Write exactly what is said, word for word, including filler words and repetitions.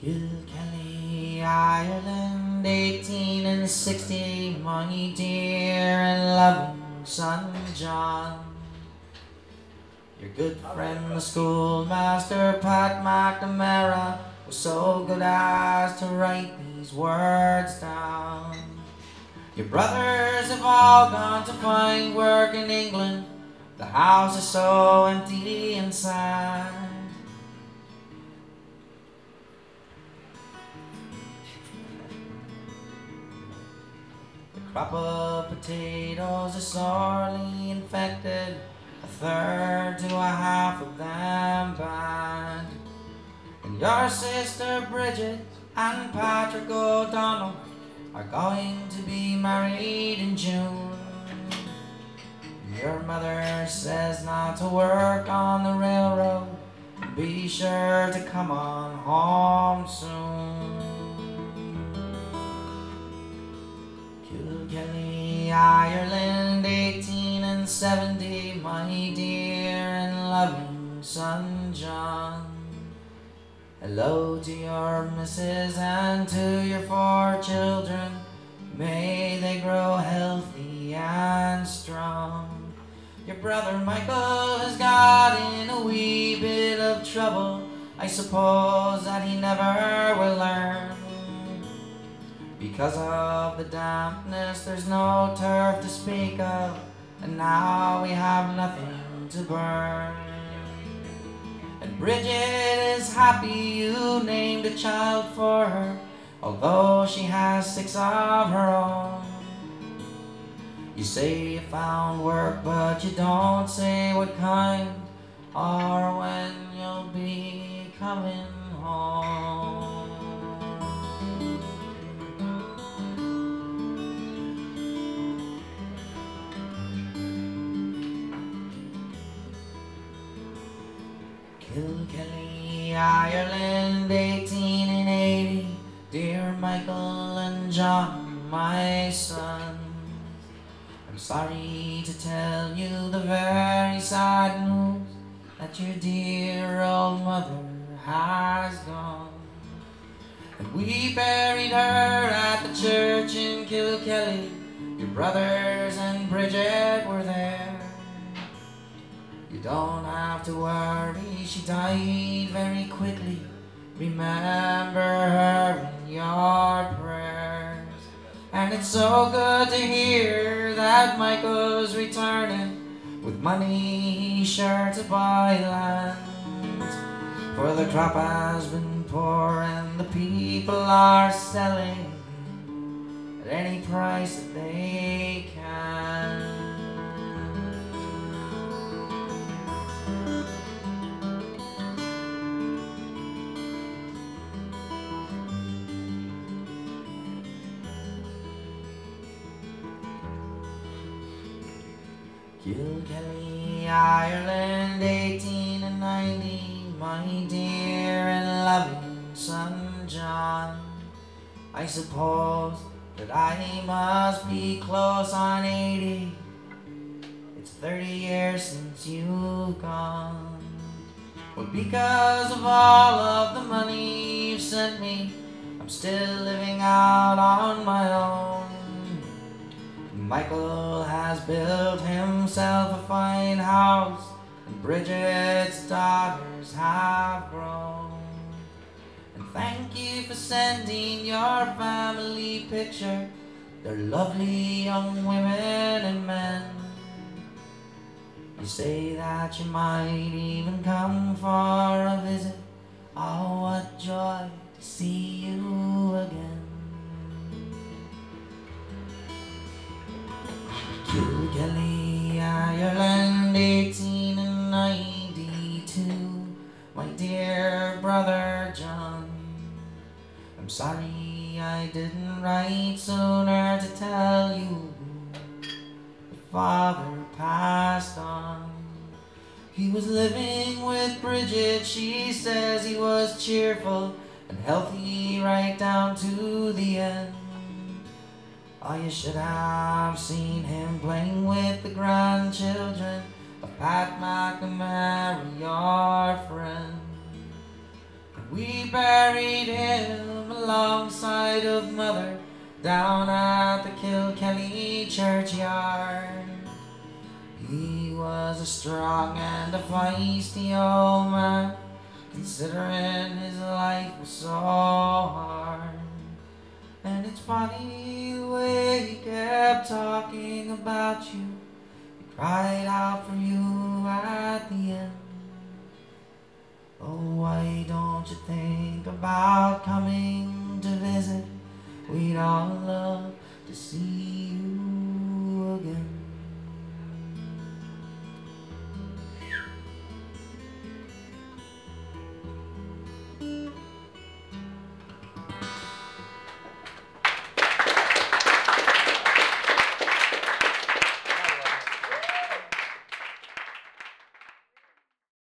Kilkelly, Ireland, eighteen and sixty, my dear and loving son John. Your good friend, the schoolmaster, Pat McNamara, was so good as to write these words down. Your brothers have all gone to find work in England. The house is so empty and sad. The crop of potatoes is sorely infected, a third to a half of them bad. And your sister Bridget and Patrick O'Donnell are going to be married in June. Your mother says not to work on the railroad, and be sure to come on home soon. Kilkelly, Ireland, eighteen and seventy, my dear and loving son John. Hello to your missus and to your four children. May they grow healthy and strong. Your brother Michael has got in a wee bit of trouble. I suppose that he never will learn. Because of the dampness, there's no turf to speak of, and now we have nothing to burn. And Bridget is happy you named a child for her, although she has six of her own. You say you found work, but you don't say what kind, or when you'll be coming home. Kilkelly, Ireland, eighteen and eighty, dear Michael and John, my sons. I'm sorry to tell you the very sad news that your dear old mother has gone. And we buried her at the church in Kilkelly. Your brothers and Bridget were there. You don't have to worry, she died very quickly. Remember her in your prayers. And it's so good to hear that Michael's returning with money sure to buy land. For the crop has been poor and the people are selling at any price that they can. Kilkelly, Ireland, eighteen and ninety, my dear and loving son John. I suppose that I must be close on eighty. It's thirty years since you've gone. But because of all of the money you've sent me, I'm still living out on my own. Michael has built himself a fine house, and Bridget's daughters have grown. And thank you for sending your family picture. They're lovely young women and men. You say that you might even come for a visit. Oh, what joy to see you again. Kilkelly, Ireland, eighteen and ninety-two, my dear brother John. I'm sorry I didn't write sooner to tell you that father passed on. He was living with Bridget, she says he was cheerful and healthy right down to the end. Oh, you should have seen him playing with the grandchildren of Pat McNamara, your friend. We buried him alongside of Mother down at the Kilkenny churchyard. He was a strong and a feisty old man, considering his life was so hard. And it's funny the way he kept talking about you. He cried out for you at the end. Oh, why don't you think about coming to visit? We'd all love to see you